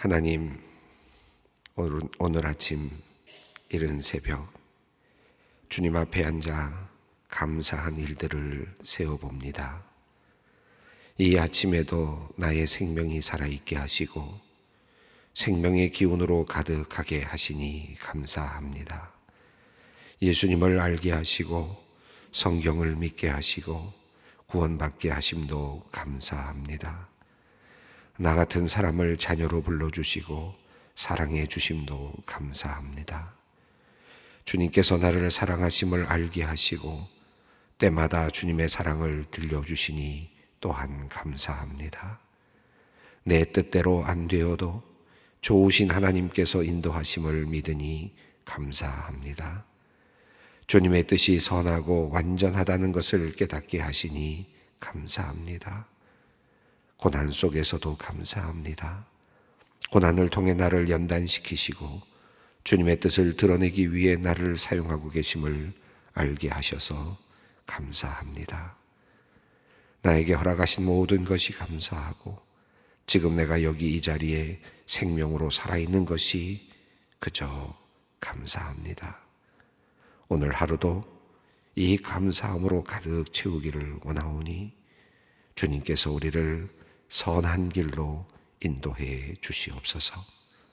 하나님, 오늘 아침 이른 새벽 주님 앞에 앉아 감사한 일들을 세어봅니다. 이 아침에도 나의 생명이 살아있게 하시고 생명의 기운으로 가득하게 하시니 감사합니다. 예수님을 알게 하시고 성경을 믿게 하시고 구원받게 하심도 감사합니다. 나 같은 사람을 자녀로 불러주시고 사랑해 주심도 감사합니다. 주님께서 나를 사랑하심을 알게 하시고 때마다 주님의 사랑을 들려주시니 또한 감사합니다. 내 뜻대로 안 되어도 좋으신 하나님께서 인도하심을 믿으니 감사합니다. 주님의 뜻이 선하고 완전하다는 것을 깨닫게 하시니 감사합니다. 고난 속에서도 감사합니다. 고난을 통해 나를 연단시키시고 주님의 뜻을 드러내기 위해 나를 사용하고 계심을 알게 하셔서 감사합니다. 나에게 허락하신 모든 것이 감사하고 지금 내가 여기 이 자리에 생명으로 살아있는 것이 그저 감사합니다. 오늘 하루도 이 감사함으로 가득 채우기를 원하오니 주님께서 우리를 선한 길로 인도해 주시옵소서.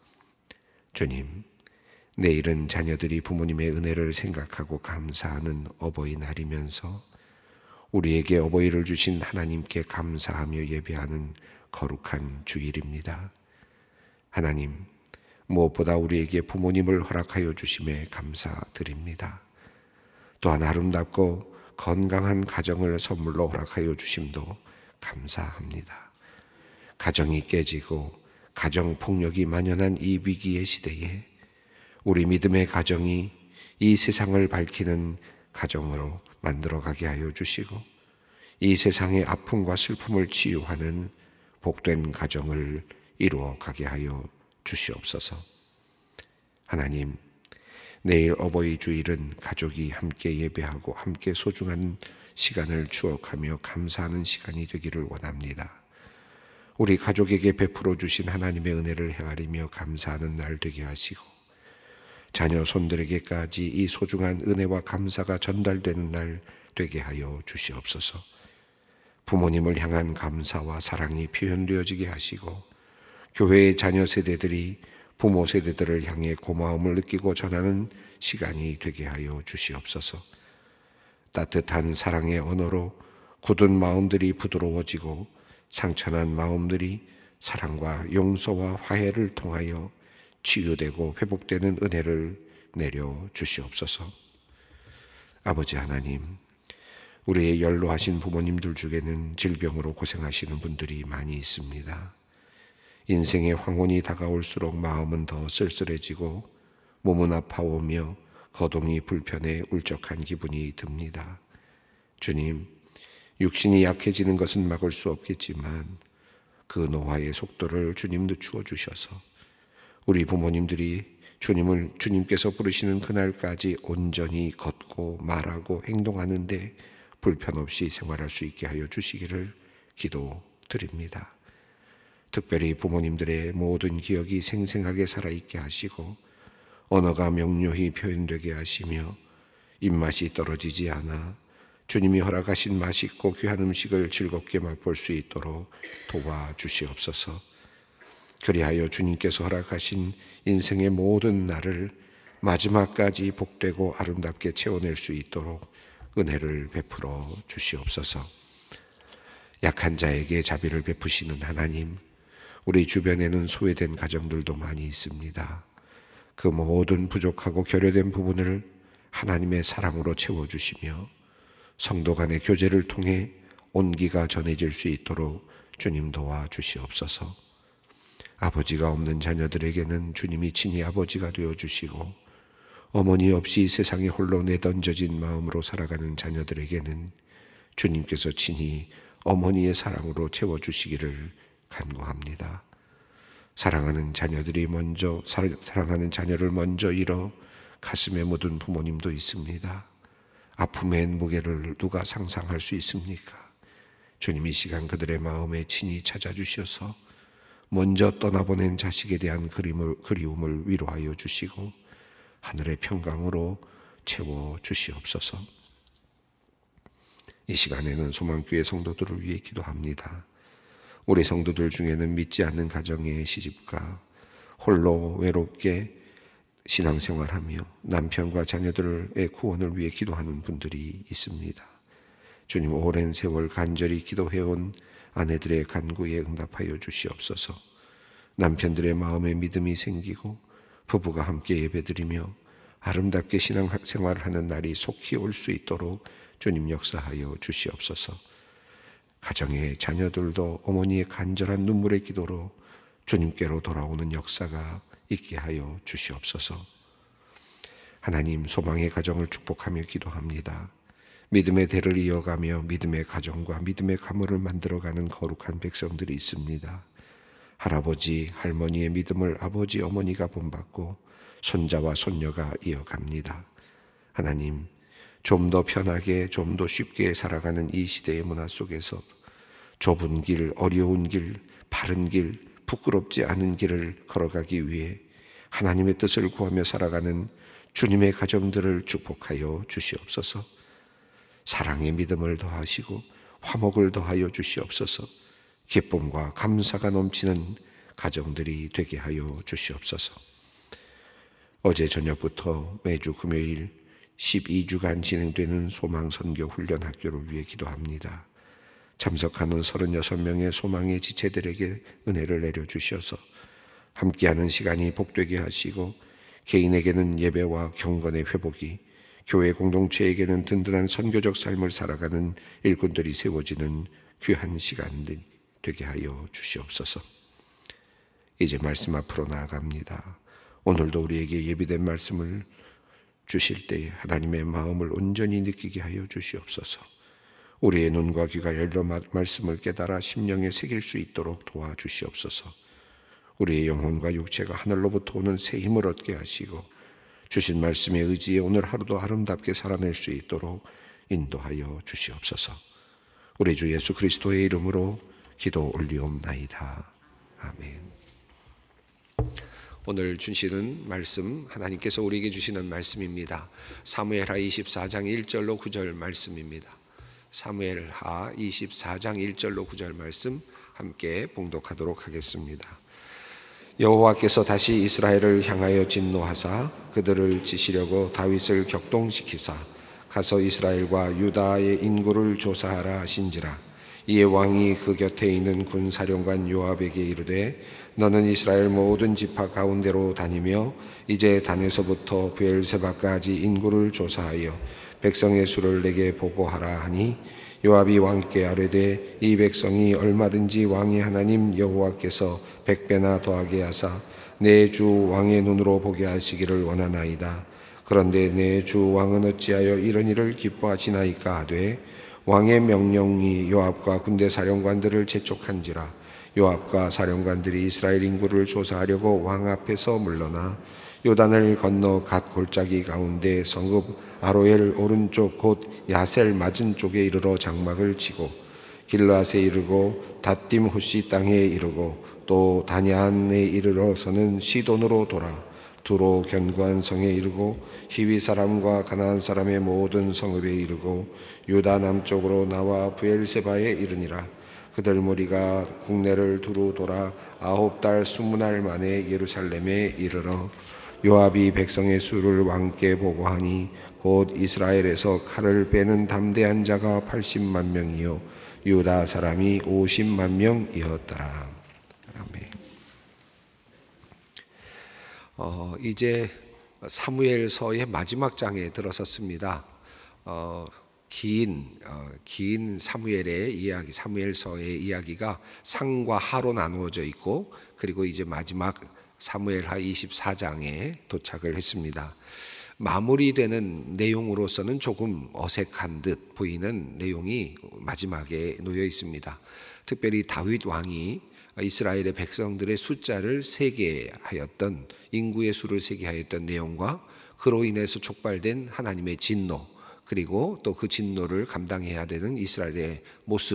주님, 내일은 자녀들이 부모님의 은혜를 생각하고 감사하는 어버이날이면서 우리에게 어버이를 주신 하나님께 감사하며 예배하는 거룩한 주일입니다. 하나님, 무엇보다 우리에게 부모님을 허락하여 주심에 감사드립니다. 또한 아름답고 건강한 가정을 선물로 허락하여 주심도 감사합니다. 가정이 깨지고 가정폭력이 만연한 이 위기의 시대에 우리 믿음의 가정이 이 세상을 밝히는 가정으로 만들어가게 하여 주시고 이 세상의 아픔과 슬픔을 치유하는 복된 가정을 이루어가게 하여 주시옵소서. 하나님, 내일 어버이 주일은 가족이 함께 예배하고 함께 소중한 시간을 추억하며 감사하는 시간이 되기를 원합니다. 우리 가족에게 베풀어 주신 하나님의 은혜를 헤아리며 감사하는 날 되게 하시고 자녀 손들에게까지 이 소중한 은혜와 감사가 전달되는 날 되게 하여 주시옵소서. 부모님을 향한 감사와 사랑이 표현되어지게 하시고 교회의 자녀 세대들이 부모 세대들을 향해 고마움을 느끼고 전하는 시간이 되게 하여 주시옵소서. 따뜻한 사랑의 언어로 굳은 마음들이 부드러워지고 상처난 마음들이 사랑과 용서와 화해를 통하여 치유되고 회복되는 은혜를 내려 주시옵소서. 아버지 하나님, 우리의 연로하신 부모님들 중에는 질병으로 고생하시는 분들이 많이 있습니다. 인생의 황혼이 다가올수록 마음은 더 쓸쓸해지고 몸은 아파오며 거동이 불편해 울적한 기분이 듭니다. 주님, 육신이 약해지는 것은 막을 수 없겠지만 그 노화의 속도를 주님 늦추어 주셔서 우리 부모님들이 주님께서 부르시는 그날까지 온전히 걷고 말하고 행동하는데 불편 없이 생활할 수 있게 하여 주시기를 기도드립니다. 특별히 부모님들의 모든 기억이 생생하게 살아있게 하시고 언어가 명료히 표현되게 하시며 입맛이 떨어지지 않아 주님이 허락하신 맛있고 귀한 음식을 즐겁게 맛볼 수 있도록 도와주시옵소서. 그리하여 주님께서 허락하신 인생의 모든 날을 마지막까지 복되고 아름답게 채워낼 수 있도록 은혜를 베풀어 주시옵소서. 약한 자에게 자비를 베푸시는 하나님, 우리 주변에는 소외된 가정들도 많이 있습니다. 그 모든 부족하고 결여된 부분을 하나님의 사랑으로 채워주시며 성도 간의 교제를 통해 온기가 전해질 수 있도록 주님 도와주시옵소서. 아버지가 없는 자녀들에게는 주님이 친히 아버지가 되어주시고 어머니 없이 세상에 홀로 내던져진 마음으로 살아가는 자녀들에게는 주님께서 친히 어머니의 사랑으로 채워주시기를 간구합니다. 사랑하는 자녀를 먼저 잃어 가슴에 묻은 부모님도 있습니다. 아픔의 무게를 누가 상상할 수 있습니까? 주님 이 시간 그들의 마음에 친히 찾아주셔서 먼저 떠나보낸 자식에 대한 그리움을 위로하여 주시고 하늘의 평강으로 채워 주시옵소서. 이 시간에는 소망교회 성도들을 위해 기도합니다. 우리 성도들 중에는 믿지 않는 가정의 시집가, 홀로 외롭게 신앙생활하며 남편과 자녀들의 구원을 위해 기도하는 분들이 있습니다. 주님, 오랜 세월 간절히 기도해온 아내들의 간구에 응답하여 주시옵소서. 남편들의 마음에 믿음이 생기고 부부가 함께 예배드리며 아름답게 신앙생활을 하는 날이 속히 올 수 있도록 주님 역사하여 주시옵소서. 가정의 자녀들도 어머니의 간절한 눈물의 기도로 주님께로 돌아오는 역사가 있게 하여 주시옵소서. 하나님, 소망의 가정을 축복하며 기도합니다. 믿음의 대를 이어가며 믿음의 가정과 믿음의 가문을 만들어가는 거룩한 백성들이 있습니다. 할아버지, 할머니의 믿음을 아버지, 어머니가 본받고 손자와 손녀가 이어갑니다. 하나님, 좀 더 편하게, 좀 더 쉽게 살아가는 이 시대의 문화 속에서 좁은 길, 어려운 길, 바른 길, 부끄럽지 않은 길을 걸어가기 위해 하나님의 뜻을 구하며 살아가는 주님의 가정들을 축복하여 주시옵소서. 사랑의 믿음을 더하시고 화목을 더하여 주시옵소서. 기쁨과 감사가 넘치는 가정들이 되게 하여 주시옵소서. 어제 저녁부터 매주 금요일 12주간 진행되는 소망선교 훈련 학교를 위해 기도합니다. 참석하는 36명의 소망의 지체들에게 은혜를 내려주셔서 함께하는 시간이 복되게 하시고 개인에게는 예배와 경건의 회복이, 교회 공동체에게는 든든한 선교적 삶을 살아가는 일꾼들이 세워지는 귀한 시간들 되게 하여 주시옵소서. 이제 말씀 앞으로 나아갑니다. 오늘도 우리에게 예비된 말씀을 주실 때 하나님의 마음을 온전히 느끼게 하여 주시옵소서. 우리의 눈과 귀가 열려 말씀을 깨달아 심령에 새길 수 있도록 도와주시옵소서. 우리의 영혼과 육체가 하늘로부터 오는 새 힘을 얻게 하시고 주신 말씀에 의지해 오늘 하루도 아름답게 살아낼 수 있도록 인도하여 주시옵소서. 우리 주 예수 그리스도의 이름으로 기도 올리옵나이다. 아멘. 오늘 주시는 말씀, 하나님께서 우리에게 주시는 말씀입니다. 사무엘하 24장 1절로 9절 말씀입니다. 사무엘하 24장 1절로 9절 말씀 함께 봉독하도록 하겠습니다. 여호와께서 다시 이스라엘을 향하여 진노하사 그들을 치시려고 다윗을 격동시키사 가서 이스라엘과 유다의 인구를 조사하라 하신지라. 이에 왕이 그 곁에 있는 군사령관 요압에게 이르되 너는 이스라엘 모든 지파 가운데로 다니며 이제 단에서부터 브엘세바까지 인구를 조사하여 백성의 수를 내게 보고하라 하니 요압이 왕께 아뢰되 이 백성이 얼마든지 왕의 하나님 여호와께서 100배나 더하게 하사 내 주 왕의 눈으로 보게 하시기를 원하나이다. 그런데 내 주 왕은 어찌하여 이런 일을 기뻐하시나이까 하되 왕의 명령이 요압과 군대 사령관들을 재촉한지라. 요압과 사령관들이 이스라엘 인구를 조사하려고 왕 앞에서 물러나 요단을 건너 갓 골짜기 가운데 성읍 아로엘 오른쪽 곧 야셀 맞은 쪽에 이르러 장막을 치고 길르앗에 이르고 닷딤 호시 땅에 이르고 또 다냐안에 이르러서는 시돈으로 돌아 두로 견고한 성에 이르고 히위 사람과 가나안 사람의 모든 성읍에 이르고 유다 남쪽으로 나와 브엘세바에 이르니라. 그들 무리가 국내를 두루 돌아 9달 20날 만에 예루살렘에 이르러 요압이 백성의 수를 왕께 보고하니 곧 이스라엘에서 칼을 빼는 담대한 자가 80만 명이요 유다 사람이 50만 명이었더라. 아멘. 이제 사무엘서의 마지막 장에 들어섰습니다. 긴 사무엘의 이야기, 사무엘서의 이야기가 상과 하로 나누어져 있고 그리고 이제 마지막 사무엘하 24장에 도착을 했습니다. 마무리되는 내용으로서는 조금 어색한 듯 보이는 내용이 마지막에 놓여 있습니다. 특별히 다윗 왕이 이스라엘의 백성들의 숫자를 세게 하였던, 인구의 수를 세게 하였던 내용과 그로 인해서 촉발된 하나님의 진노, 그리고 또 그 진노를 감당해야 되는 이스라엘의 모습,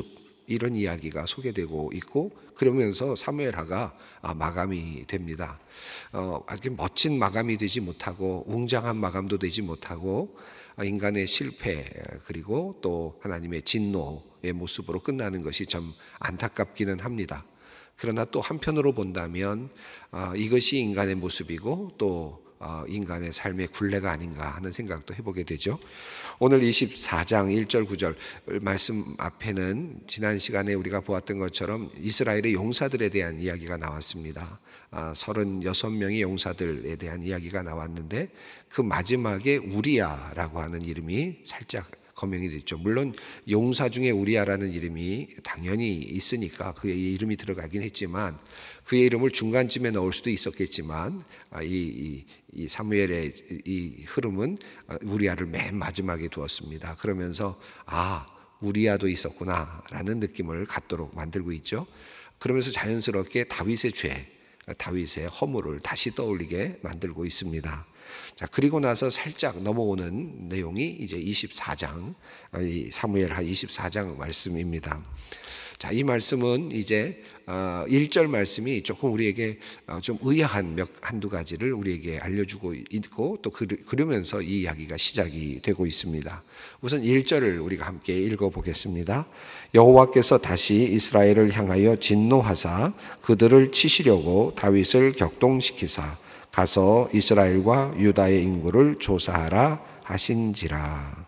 이런 이야기가 소개되고 있고, 그러면서 사무엘하가 마감이 됩니다. 아주 멋진 마감이 되지 못하고 웅장한 마감도 되지 못하고 인간의 실패 그리고 또 하나님의 진노의 모습으로 끝나는 것이 좀 안타깝기는 합니다. 그러나 또 한편으로 본다면 이것이 인간의 모습이고 또 인간의 삶의 굴레가 아닌가 하는 생각도 해보게 되죠. 오늘 24장 1절 9절 말씀 앞에는 지난 시간에 우리가 보았던 것처럼 이스라엘의 용사들에 대한 이야기가 나왔습니다. 36명의 용사들에 대한 이야기가 나왔는데 그 마지막에 우리야라고 하는 이름이 살짝 거명이 됐죠. 물론 용사 중에 우리야라는 이름이 당연히 있으니까 그의 이름이 들어가긴 했지만 그의 이름을 중간쯤에 넣을 수도 있었겠지만 이 사무엘의 이 흐름은 우리야를 맨 마지막에 두었습니다. 그러면서 우리야도 있었구나라는 느낌을 갖도록 만들고 있죠. 그러면서 자연스럽게 다윗의 죄, 다윗의 허물을 다시 떠올리게 만들고 있습니다. 자, 그리고 나서 살짝 넘어오는 내용이 이제 24장, 사무엘하 24장 말씀입니다. 자, 이 말씀은 이제 1절 말씀이 조금 우리에게 좀 의아한 한두 가지를 우리에게 알려주고 있고 또 그러면서 이 이야기가 시작이 되고 있습니다. 우선 1절을 우리가 함께 읽어보겠습니다. 여호와께서 다시 이스라엘을 향하여 진노하사 그들을 치시려고 다윗을 격동시키사 가서 이스라엘과 유다의 인구를 조사하라 하신지라.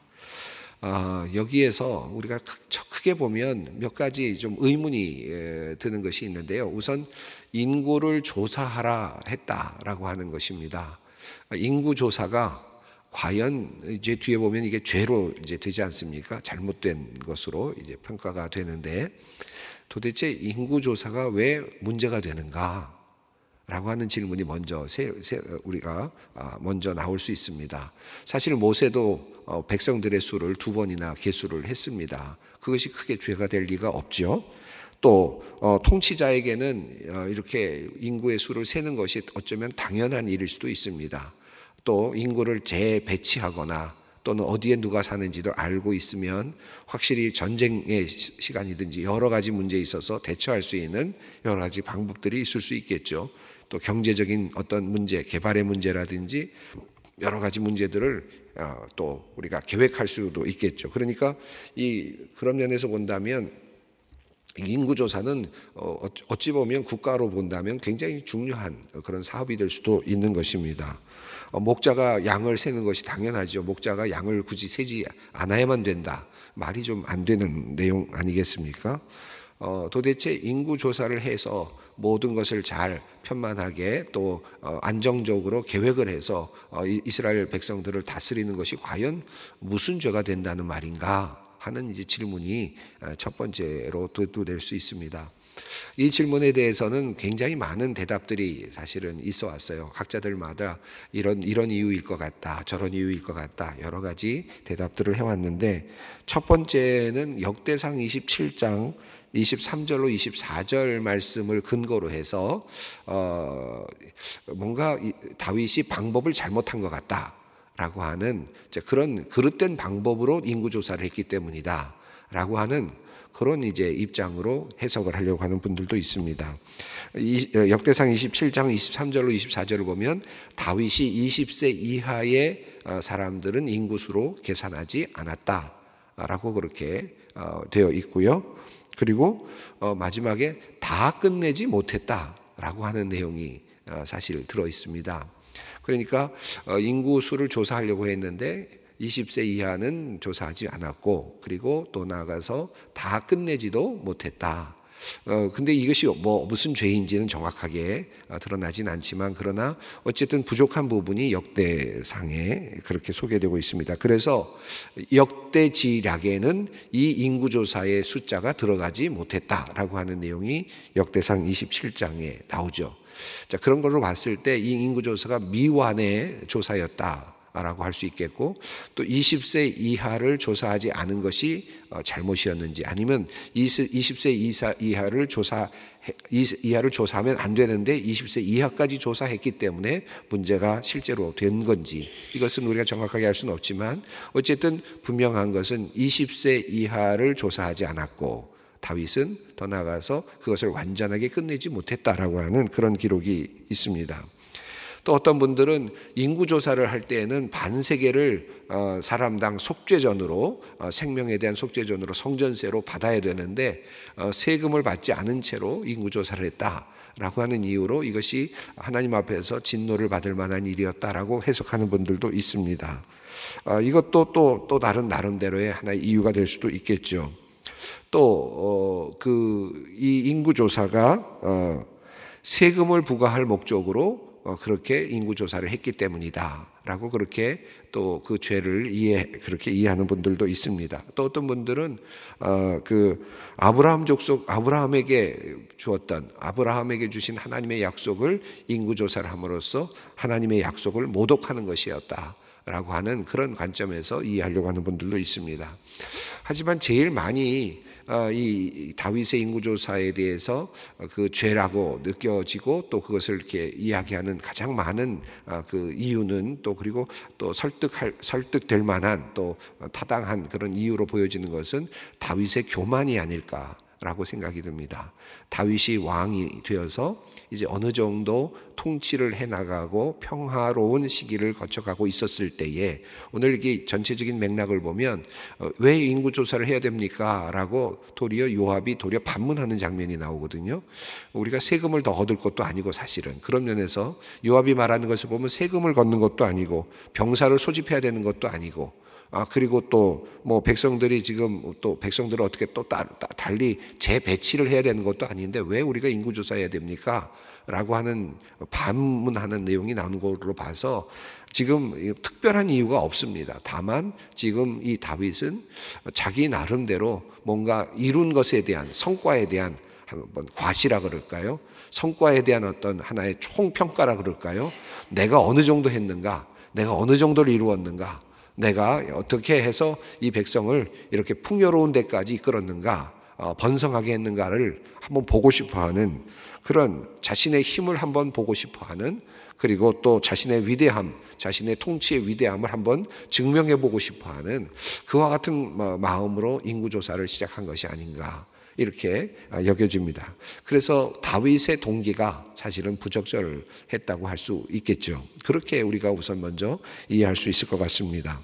여기에서 우리가 크게 보면 몇 가지 좀 의문이 드는 것이 있는데요. 우선 인구를 조사하라 했다라고 하는 것입니다. 인구 조사가 과연 이제 뒤에 보면 이게 죄로 이제 되지 않습니까? 잘못된 것으로 이제 평가가 되는데 도대체 인구 조사가 왜 문제가 되는가? 라고 하는 질문이 먼저 우리가 먼저 나올 수 있습니다. 사실 모세도 백성들의 수를 2번이나 계수를 했습니다. 그것이 크게 죄가 될 리가 없죠. 또 통치자에게는 이렇게 인구의 수를 세는 것이 어쩌면 당연한 일일 수도 있습니다. 또 인구를 재배치하거나 또는 어디에 누가 사는지도 알고 있으면 확실히 전쟁의 시간이든지 여러 가지 문제에 있어서 대처할 수 있는 여러 가지 방법들이 있을 수 있겠죠. 또 경제적인 어떤 문제, 개발의 문제라든지 여러 가지 문제들을 또 우리가 계획할 수도 있겠죠. 그러니까 그런 면에서 본다면 인구조사는 어찌 보면 국가로 본다면 굉장히 중요한 그런 사업이 될 수도 있는 것입니다. 목자가 양을 세는 것이 당연하죠. 목자가 양을 굳이 세지 않아야만 된다. 말이 좀 안 되는 내용 아니겠습니까? 도대체 인구조사를 해서 모든 것을 잘 편만하게 또 안정적으로 계획을 해서 이스라엘 백성들을 다스리는 것이 과연 무슨 죄가 된다는 말인가 하는 이제 질문이 첫 번째로 될 수 있습니다. 이 질문에 대해서는 굉장히 많은 대답들이 사실은 있어 왔어요. 학자들마다 이런 이유일 것 같다, 저런 이유일 것 같다, 여러 가지 대답들을 해왔는데 첫 번째는 역대상 27장 23절로 24절 말씀을 근거로 해서 뭔가 다윗이 방법을 잘못한 것 같다라고 하는 그런 그릇된 방법으로 인구조사를 했기 때문이다라고 하는 그런 이제 입장으로 해석을 하려고 하는 분들도 있습니다. 역대상 27장 23절로 24절을 보면 다윗이 20세 이하의 사람들은 인구수로 계산하지 않았다라고 그렇게 되어 있고요. 그리고 마지막에 다 끝내지 못했다라고 하는 내용이 사실 들어 있습니다. 그러니까 인구수를 조사하려고 했는데 20세 이하는 조사하지 않았고 그리고 또 나아가서 다 끝내지도 못했다. 근데 이것이 무슨 죄인지는 정확하게 드러나진 않지만 그러나 어쨌든 부족한 부분이 역대상에 그렇게 소개되고 있습니다. 그래서 역대지략에는 이 인구조사의 숫자가 들어가지 못했다라고 하는 내용이 역대상 27장에 나오죠. 자, 그런 걸로 봤을 때 이 인구조사가 미완의 조사였다 라고 할 수 있겠고 또 20세 이하를 조사하지 않은 것이 잘못이었는지 아니면 20세 이하를 조사하면 안 되는데 20세 이하까지 조사했기 때문에 문제가 실제로 된 건지 이것은 우리가 정확하게 알 수는 없지만 어쨌든 분명한 것은 20세 이하를 조사하지 않았고 다윗은 더 나아가서 그것을 완전하게 끝내지 못했다라고 하는 그런 기록이 있습니다. 또 어떤 분들은 인구조사를 할 때에는 반세계를 사람당 속죄전으로 생명에 대한 속죄전으로 성전세로 받아야 되는데 세금을 받지 않은 채로 인구조사를 했다라고 하는 이유로 이것이 하나님 앞에서 진노를 받을 만한 일이었다라고 해석하는 분들도 있습니다. 이것도 또 다른 나름대로의 하나의 이유가 될 수도 있겠죠. 또 이 인구조사가 세금을 부과할 목적으로 그렇게 인구조사를 했기 때문이다라고 그렇게 또 그 죄를 그렇게 이해하는 분들도 있습니다. 또 어떤 분들은 그 아브라함 족속 아브라함에게 주신 하나님의 약속을 인구조사를 함으로써 하나님의 약속을 모독하는 것이었다라고 하는 그런 관점에서 이해하려고 하는 분들도 있습니다. 하지만 제일 많이 이 다윗의 인구조사에 대해서 그 죄라고 느껴지고 또 그것을 이렇게 이야기하는 가장 많은 그 이유는 또 그리고 또 설득될 만한 또 타당한 그런 이유로 보여지는 것은 다윗의 교만이 아닐까라고 생각이 듭니다. 다윗이 왕이 되어서 이제 어느 정도 통치를 해나가고 평화로운 시기를 거쳐가고 있었을 때에 오늘 이게 전체적인 맥락을 보면 왜 인구조사를 해야 됩니까? 라고 도리어 요압이 반문하는 장면이 나오거든요. 우리가 세금을 더 얻을 것도 아니고 사실은 그런 면에서 요압이 말하는 것을 보면 세금을 걷는 것도 아니고 병사를 소집해야 되는 것도 아니고 그리고 또 뭐 백성들이 지금 또 백성들을 어떻게 또 달리 재배치를 해야 되는 것도 아닌데 왜 우리가 인구조사해야 됩니까? 라고 하는 반문하는 내용이 나오는 것으로 봐서 지금 특별한 이유가 없습니다. 다만 지금 이 다윗은 자기 나름대로 뭔가 이룬 것에 대한 성과에 대한 한번 과시라 그럴까요? 성과에 대한 어떤 하나의 총평가라 그럴까요? 내가 어느 정도 했는가? 내가 어느 정도를 이루었는가? 내가 어떻게 해서 이 백성을 이렇게 풍요로운 데까지 이끌었는가, 번성하게 했는가를 한번 보고 싶어하는 그런 자신의 힘을 한번 보고 싶어하는 그리고 또 자신의 위대함, 자신의 통치의 위대함을 한번 증명해 보고 싶어하는 그와 같은 마음으로 인구조사를 시작한 것이 아닌가 이렇게 여겨집니다. 그래서 다윗의 동기가 사실은 부적절했다고 할 수 있겠죠. 그렇게 우리가 우선 먼저 이해할 수 있을 것 같습니다.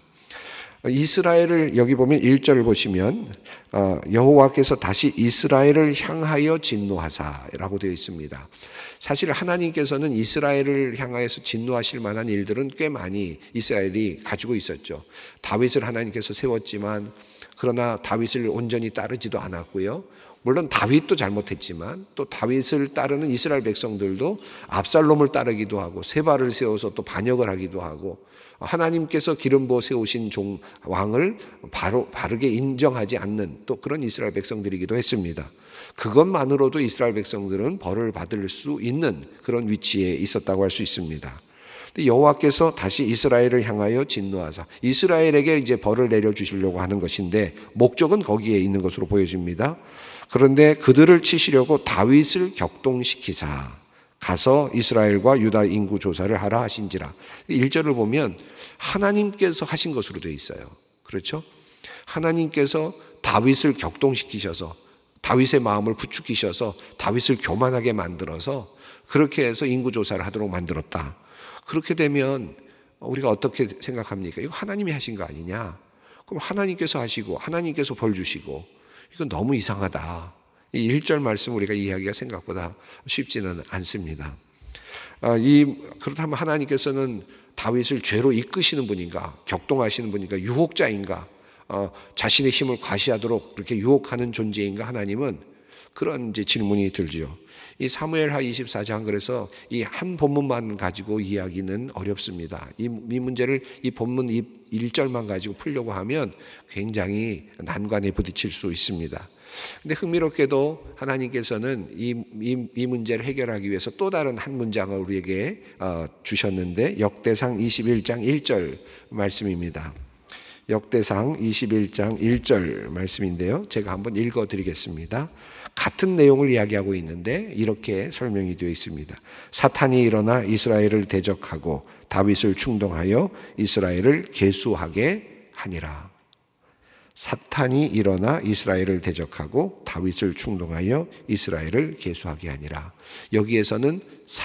이스라엘을 여기 보면 1절을 보시면 여호와께서 다시 이스라엘을 향하여 진노하사라고 되어 있습니다. 사실 하나님께서는 이스라엘을 향하여서 진노하실 만한 일들은 꽤 많이 이스라엘이 가지고 있었죠. 다윗을 하나님께서 세웠지만 그러나 다윗을 온전히 따르지도 않았고요. 물론 다윗도 잘못했지만 또 다윗을 따르는 이스라엘 백성들도 압살롬을 따르기도 하고 세바를 세워서 또 반역을 하기도 하고 하나님께서 기름 부어 세우신 왕을 바르게 인정하지 않는 또 그런 이스라엘 백성들이기도 했습니다. 그것만으로도 이스라엘 백성들은 벌을 받을 수 있는 그런 위치에 있었다고 할 수 있습니다. 여호와께서 다시 이스라엘을 향하여 진노하사 이스라엘에게 이제 벌을 내려주시려고 하는 것인데 목적은 거기에 있는 것으로 보여집니다. 그런데 그들을 치시려고 다윗을 격동시키사 가서 이스라엘과 유다 인구 조사를 하라 하신지라. 1절을 보면 하나님께서 하신 것으로 되어 있어요. 그렇죠? 하나님께서 다윗을 격동시키셔서 다윗의 마음을 부추기셔서 다윗을 교만하게 만들어서 그렇게 해서 인구 조사를 하도록 만들었다. 그렇게 되면 우리가 어떻게 생각합니까? 이거 하나님이 하신 거 아니냐? 그럼 하나님께서 하시고 하나님께서 벌 주시고 이건 너무 이상하다. 이 1절 말씀 우리가 이해하기가 생각보다 쉽지는 않습니다. 그렇다면 하나님께서는 다윗을 죄로 이끄시는 분인가? 격동하시는 분인가? 유혹자인가? 자신의 힘을 과시하도록 그렇게 유혹하는 존재인가? 하나님은 그런 이제 질문이 들죠. 이 사무엘하 24장 그래서 이 한 본문만 가지고 이야기는 어렵습니다. 이 문제를 이 본문 1절만 가지고 풀려고 하면 굉장히 난관에 부딪힐 수 있습니다. 근데 흥미롭게도 하나님께서는 이 문제를 해결하기 위해서 또 다른 한 문장을 우리에게 주셨는데 역대상 21장 1절 말씀입니다. 역대상 21장 1절 말씀인데요. 제가 한번 읽어드리겠습니다. 같은 내용을 이야기하고 있는데 이렇게 설명이 되어 있습니다. 사탄이 일어나 이스라엘을 대적하고 다윗을 충동하여 이스라엘을 계수하게 하니라. 사탄이 일어나 이스라엘을 대적하고 다윗을 충동하여 이스라엘을 계수하게 하니라. 여기에서는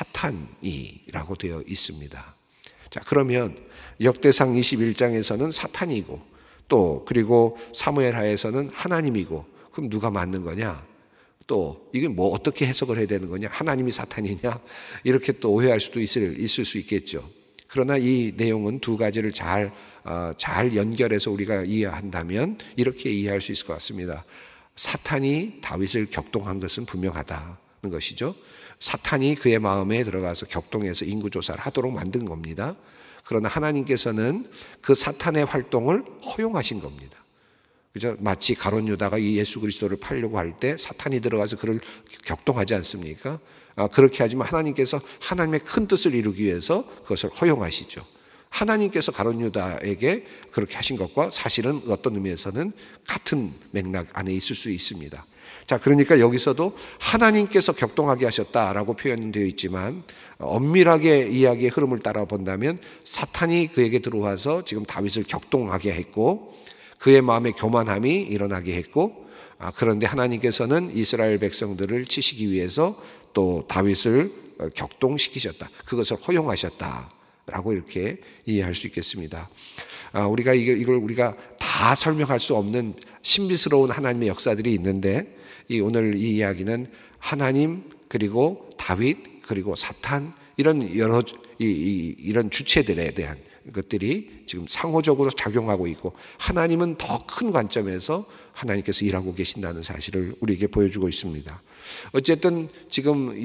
사탄이라고 되어 있습니다. 자, 그러면 역대상 21장에서는 사탄이고 또 그리고 사무엘하에서는 하나님이고, 그럼 누가 맞는 거냐? 또 이게 뭐 어떻게 해석을 해야 되는 거냐? 하나님이 사탄이냐? 이렇게 또 오해할 수도 있을 수 있겠죠. 그러나 이 내용은 두 가지를 잘 연결해서 우리가 이해한다면 이렇게 이해할 수 있을 것 같습니다. 사탄이 다윗을 격동한 것은 분명하다는 것이죠. 사탄이 그의 마음에 들어가서 격동해서 인구조사를 하도록 만든 겁니다. 그러나 하나님께서는 그 사탄의 활동을 허용하신 겁니다. 그죠? 마치 가룟 유다가 이 예수 그리스도를 팔려고 할 때 사탄이 들어가서 그를 격동하지 않습니까? 그렇게 하지만 하나님께서 하나님의 큰 뜻을 이루기 위해서 그것을 허용하시죠. 하나님께서 가룟 유다에게 그렇게 하신 것과 사실은 어떤 의미에서는 같은 맥락 안에 있을 수 있습니다. 자, 그러니까 여기서도 하나님께서 격동하게 하셨다라고 표현되어 있지만 엄밀하게 이야기의 흐름을 따라 본다면 사탄이 그에게 들어와서 지금 다윗을 격동하게 했고 그의 마음에 교만함이 일어나게 했고, 그런데 하나님께서는 이스라엘 백성들을 치시기 위해서 또 다윗을 격동시키셨다. 그것을 허용하셨다라고 이렇게 이해할 수 있겠습니다. 우리가 이걸 우리가 다 설명할 수 없는 신비스러운 하나님의 역사들이 있는데 오늘 이 이야기는 하나님 그리고 다윗 그리고 사탄 이런 여러 이런 주체들에 대한 것들이 지금 상호적으로 작용하고 있고 하나님은 더 큰 관점에서 하나님께서 일하고 계신다는 사실을 우리에게 보여주고 있습니다. 어쨌든 지금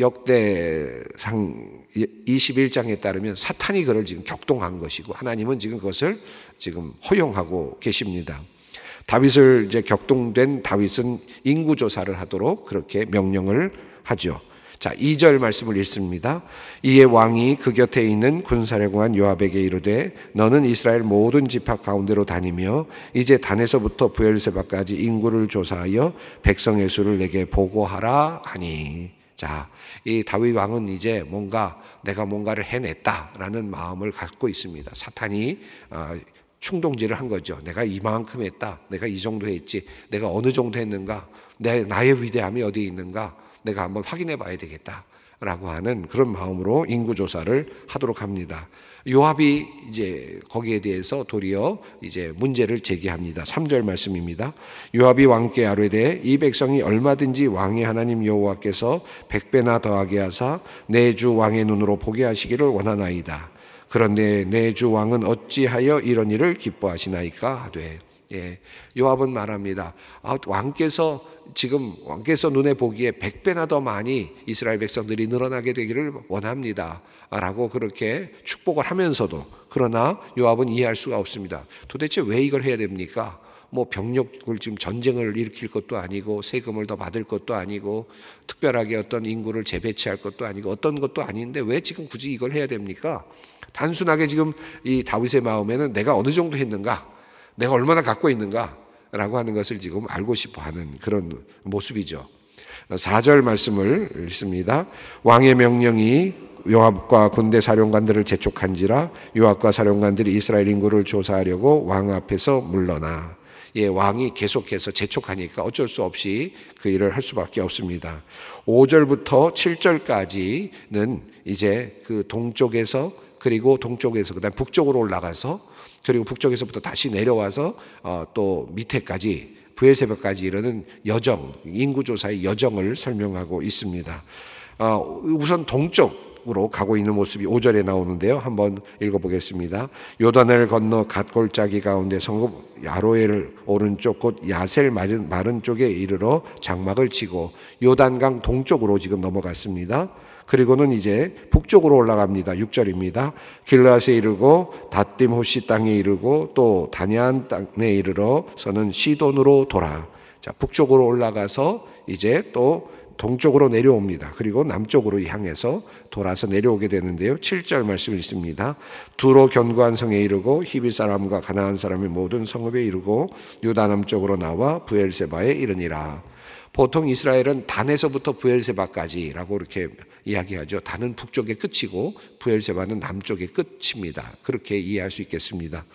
역대상 21장에 따르면 사탄이 그를 지금 격동한 것이고 하나님은 지금 그것을 지금 허용하고 계십니다. 다윗을 이제 격동된 다윗은 인구조사를 하도록 그렇게 명령을 하죠. 자, 2절 말씀을 읽습니다. 이에 왕이 그 곁에 있는 군사령관 요압에게 이르되 너는 이스라엘 모든 지파 가운데로 다니며 이제 단에서부터 브엘세바까지 인구를 조사하여 백성의 수를 내게 보고하라 하니. 자, 이 다윗 왕은 이제 내가 뭔가를 해냈다라는 마음을 갖고 있습니다. 사탄이 충동질을 한 거죠. 내가 이만큼 했다. 내가 이 정도 했지. 내가 어느 정도 했는가. 나의 위대함이 어디에 있는가. 내가 한번 확인해 봐야 되겠다라고 하는 그런 마음으로 인구조사를 하도록 합니다. 요압이 이제 거기에 대해서 도리어 이제 문제를 제기합니다. 3절 말씀입니다. 요압이 왕께 아뢰되 이 백성이 얼마든지 왕의 하나님 여호와께서 100배나 더하게 하사 내 주 왕의 눈으로 보게 하시기를 원하나이다. 그런데 내 주 왕은 어찌하여 이런 일을 기뻐하시나이까 하되. 요압은 말합니다. 왕께서 눈에 보기에 100배나 더 많이 이스라엘 백성들이 늘어나게 되기를 원합니다 라고 그렇게 축복을 하면서도 그러나 요압은 이해할 수가 없습니다. 도대체 왜 이걸 해야 됩니까? 병력을 지금 전쟁을 일으킬 것도 아니고 세금을 더 받을 것도 아니고 특별하게 어떤 인구를 재배치할 것도 아니고 어떤 것도 아닌데 왜 지금 굳이 이걸 해야 됩니까? 단순하게 지금 이 다윗의 마음에는 내가 어느 정도 했는가, 내가 얼마나 갖고 있는가 라고 하는 것을 지금 알고 싶어 하는 그런 모습이죠. 4절 말씀을 읽습니다. 왕의 명령이 요압과 군대 사령관들을 재촉한지라 요압과 사령관들이 이스라엘 인구를 조사하려고 왕 앞에서 물러나. 왕이 계속해서 재촉하니까 어쩔 수 없이 그 일을 할 수밖에 없습니다. 5절부터 7절까지는 이제 그 동쪽에서 그리고 동쪽에서 그다음 북쪽으로 올라가서 그리고 북쪽에서부터 다시 내려와서 또 밑에까지 브엘세바까지 이르는 여정, 인구조사의 여정을 설명하고 있습니다. 우선 동쪽으로 가고 있는 모습이 5절에 나오는데요. 한번 읽어보겠습니다. 요단을 건너 갓골짜기 가운데 성읍 야로엘 오른쪽 곧 야셀 마른 쪽에 이르러 장막을 치고 요단강 동쪽으로 지금 넘어갔습니다. 그리고는 이제 북쪽으로 올라갑니다. 6절입니다. 길라스에 이르고 닷딤 호시 땅에 이르고 또 다냐한 땅에 이르러서는 시돈으로 돌아. 자, 북쪽으로 올라가서 이제 또 동쪽으로 내려옵니다. 그리고 남쪽으로 향해서 돌아서 내려오게 되는데요. 7절 말씀 있습니다. 두로 견고한 성에 이르고 히비 사람과 가나안 사람의 모든 성읍에 이르고 유다 남쪽으로 나와 브엘세바에 이르니라. 보통 이스라엘은 단에서부터 브엘세바까지라고 이렇게 이야기하죠. 단은 북쪽의 끝이고 브엘세바는 남쪽의 끝입니다. 그렇게 이해할 수 있겠습니다.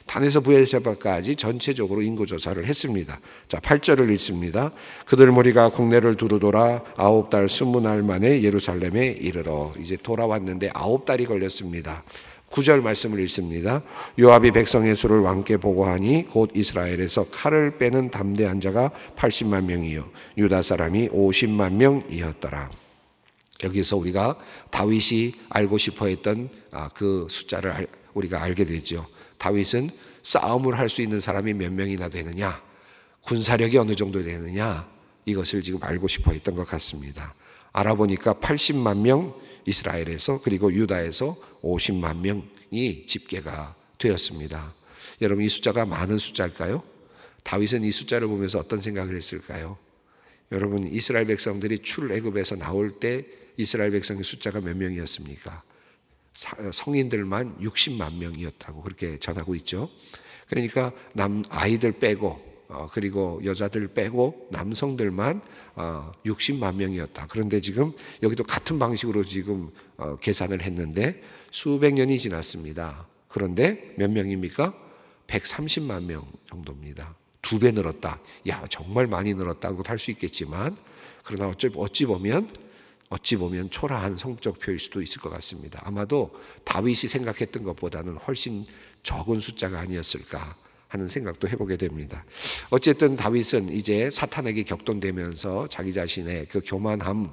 단에서 부엘세바까지 전체적으로 인구조사를 했습니다. 자, 8절을 읽습니다. 그들 무리가 국내를 두루 돌아 9달 20날 만에 예루살렘에 이르러. 이제 돌아왔는데 9달이 걸렸습니다. 9절 말씀을 읽습니다. 요압이 백성의 수를 왕께 보고하니 곧 이스라엘에서 칼을 빼는 담대한 자가 80만 명이요 유다 사람이 50만 명이었더라. 여기서 우리가 다윗이 알고 싶어 했던 그 숫자를 우리가 알게 되죠. 다윗은 싸움을 할 수 있는 사람이 몇 명이나 되느냐, 군사력이 어느 정도 되느냐, 이것을 지금 알고 싶어 했던 것 같습니다. 알아보니까 80만 명 이스라엘에서, 그리고 유다에서 50만 명이 집계가 되었습니다. 여러분, 이 숫자가 많은 숫자일까요? 다윗은 이 숫자를 보면서 어떤 생각을 했을까요? 여러분, 이스라엘 백성들이 출애굽에서 나올 때 이스라엘 백성의 숫자가 몇 명이었습니까? 성인들만 60만 명이었다고 그렇게 전하고 있죠. 그러니까 아이들 빼고 그리고 여자들 빼고 남성들만 60만 명이었다. 그런데 지금 여기도 같은 방식으로 지금 계산을 했는데 수백 년이 지났습니다. 그런데 몇 명입니까? 130만 명 정도입니다. 2배 늘었다. 야, 정말 많이 늘었다고 할 수 있겠지만, 그러나 어찌 보면 초라한 성적 표일 수도 있을 것 같습니다. 아마도 다윗이 생각했던 것보다는 훨씬 적은 숫자가 아니었을까 하는 생각도 해보게 됩니다. 어쨌든 다윗은 이제 사탄에게 격동되면서 자기 자신의 그 교만함을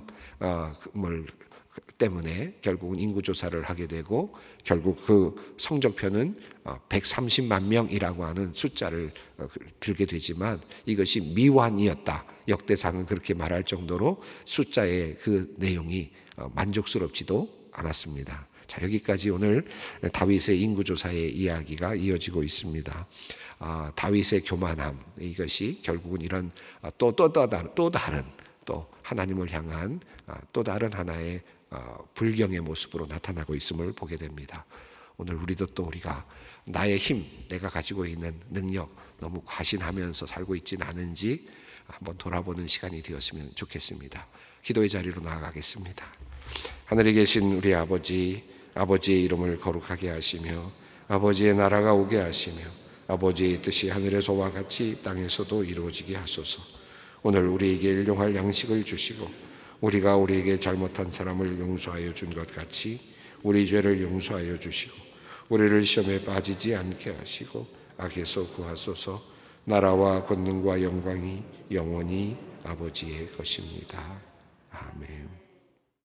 때문에 결국은 인구조사를 하게 되고, 결국 그 성적표는 130만 명이라고 하는 숫자를 들게 되지만 이것이 미완이었다. 역대상은 그렇게 말할 정도로 숫자의 그 내용이 만족스럽지도 않았습니다. 자, 여기까지 오늘 다윗의 인구조사의 이야기가 이어지고 있습니다. 다윗의 교만함, 이것이 결국은 이런 또 다른 하나님을 향한 또 다른 하나의 불경의 모습으로 나타나고 있음을 보게 됩니다. 오늘 우리가 나의 힘, 내가 가지고 있는 능력 너무 과신하면서 살고 있지는 않은지 한번 돌아보는 시간이 되었으면 좋겠습니다. 기도의 자리로 나아가겠습니다. 하늘에 계신 우리 아버지, 아버지의 이름을 거룩하게 하시며 아버지의 나라가 오게 하시며 아버지의 뜻이 하늘에서와 같이 땅에서도 이루어지게 하소서. 오늘 우리에게 일용할 양식을 주시고 우리가 우리에게 잘못한 사람을 용서하여 준 것 같이 우리 죄를 용서하여 주시고 우리를 시험에 빠지지 않게 하시고 악에서 구하소서. 나라와 권능과 영광이 영원히 아버지의 것입니다. 아멘.